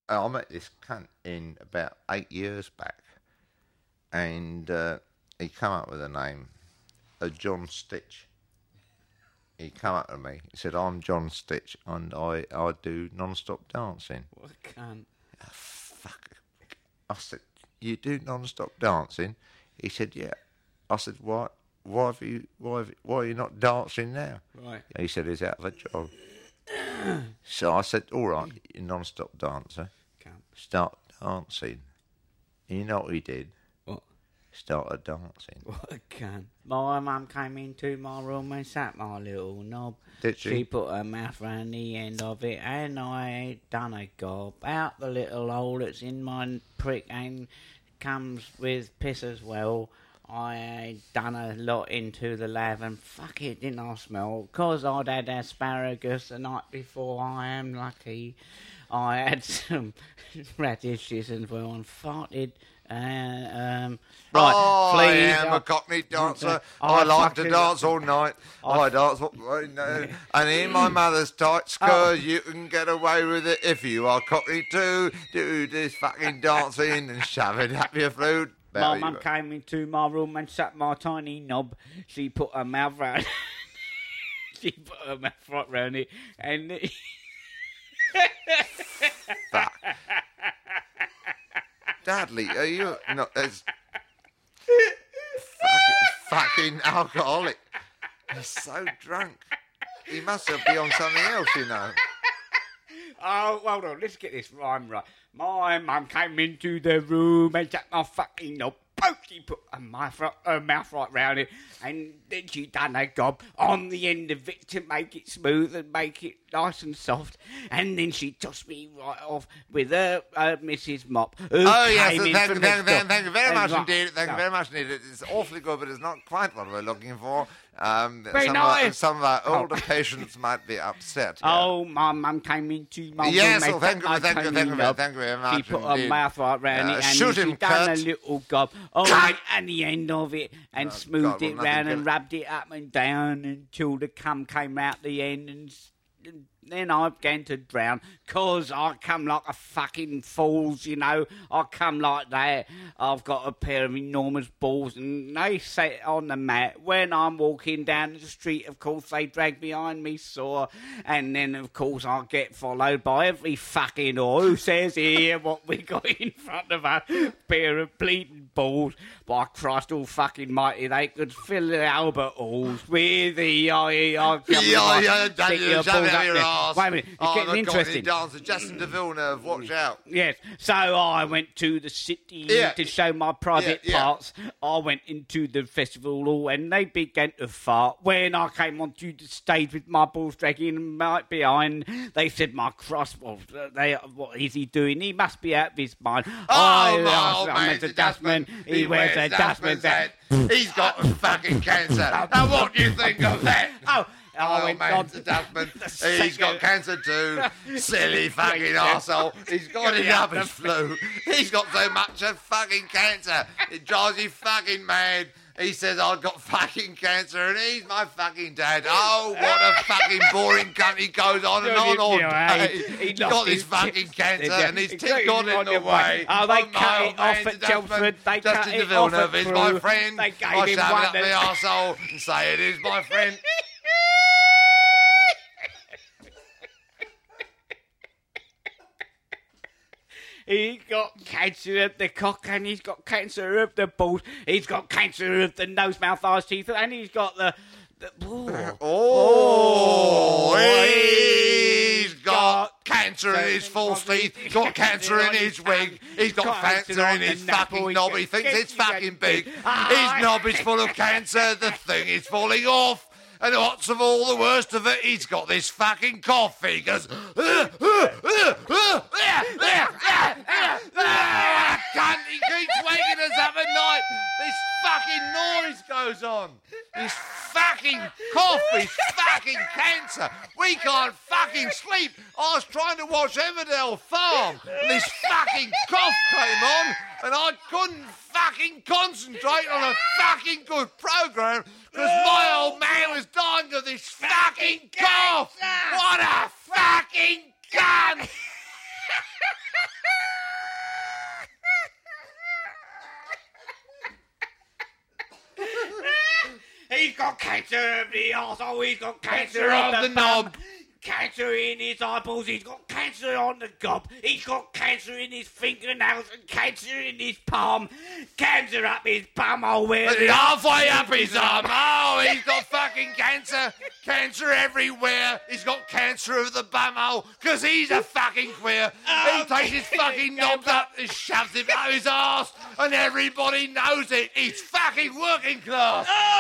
I met this cunt in about 8 years back, and he come up with a name, John Stitch. He come up to me. He said, "I'm John Stitch, and I do non-stop dancing." What a cunt. Fuck. I said, "You do non-stop dancing?" He said, "Yeah." I said, "Why? Why are you not dancing now?" Right. He said he's out of a job. So I said, "All right, you non-stop dancer, Cunt. start dancing." You know what he did? What? Started dancing. What a cunt. My mum came into my room and sat my little knob. Did she? She put her mouth round the end of it and I done a gob out the little hole that's in my prick and comes with piss as well. I done a lot into the lav and fuck it, didn't I smell? 'Cause I'd had asparagus the night before, I am lucky. I had some radishes as well and farted. Right, Oh, please. I am a Cockney dancer. I like to dance all night. I dance all night. And in my mother's tight skirt, you can get away with it if you are Cockney too. Do this fucking dancing and shove it up your throat. My mum came into my room and sat my tiny knob. She put her mouth round. She put her mouth right round it, and Fuck. Dudley, are you not as fucking alcoholic? He's so drunk. He must have been on something else, you know. Oh, hold on, let's get this rhyme right. My mum came into the room and sat my fucking knob. Boom! She put her mouth right round it, and then she done a gob on the end of it to make it smooth and make it nice and soft. And then she tossed me right off with her Mrs. Mop. Oh, yes, thank you very much indeed. Thank you very much indeed. It's awfully good, but it's not quite what we're looking for. Very nice. Some of our older patients might be upset. Oh, my mum came into my room. Yes, and thank you sat my very much. She put indeed. her mouth right round it and shoot she him, done Kurt. a little gob on Cut. at the end of it and Oh, smoothed God, well, it nothing round and good. rubbed it up and down until the cum came out the end and then I began to drown 'cause I come like a fucking fools, you know. I come like that. I've got a pair of enormous balls and they sit on the mat. When I'm walking down the street, of course, they drag behind me sore. And then, of course, I get followed by every fucking whore who says, here, what we got in front of us, pair of bleeding balls. By Christ all fucking mighty, they could fill the Albert Halls with the stick your balls up there. Wait a minute, it's getting interesting. Dancer, Justin de Villeneuve, watch out. Yes, so I went to the city to show my private parts. I went into the festival hall and they began to fart. When I came onto the stage with my balls dragging right behind, they said, my cross, what is he doing? He must be out of his mind. My old I'm man's a dustman. He wears a dustman's hat. He's got fucking cancer. Now what do you think of that? I went on man's a dustman. He's got cancer too. Silly fucking arsehole. He's got it up his flu. He's got so much of fucking cancer. It drives you fucking mad. He says, I've got fucking cancer and he's my fucking dad. Oh, what a fucking boring cunt. He goes on and on all day. He's got this fucking cancer and his tit got in the way. Oh, they cut it off at Chelmsford. They cut Justin de it off Villeneuve at is my Crewe. friend. They I gave shove him it up one. the arsehole and say it is my friend. He's got cancer of the cock and he's got cancer of the balls. He's got cancer of the nose, mouth, eyes, teeth, and he's got the He's got cancer in his false teeth. He's got cancer in his wig. He's got cancer in his fucking knob. He thinks it's fucking big. His knob is full of cancer. The thing is falling off. And what's of all the worst of it, he's got this fucking cough. He goes, cunt, he keeps waking us up at night. This fucking noise goes on. This fucking cough, this fucking cancer. We can't fucking sleep. I was trying to watch Emmerdale Farm, and this fucking cough came on, and I couldn't fucking concentrate on a fucking good program because my old man was dying of this fucking cough. What a fucking gun! he's got cancer of the arsehole, he's got cancer Cancer of of the the bum. knob. Cancer in his eyeballs, he's got cancer on the gob, he's got cancer in his fingernails and cancer in his palm, cancer up his bumhole where the Halfway up his arm. Oh, he's got fucking cancer. Cancer everywhere. He's got cancer of the bumhole because he's a fucking queer. He takes his fucking knobs up and shoves it up his arse and everybody knows it. He's fucking working class.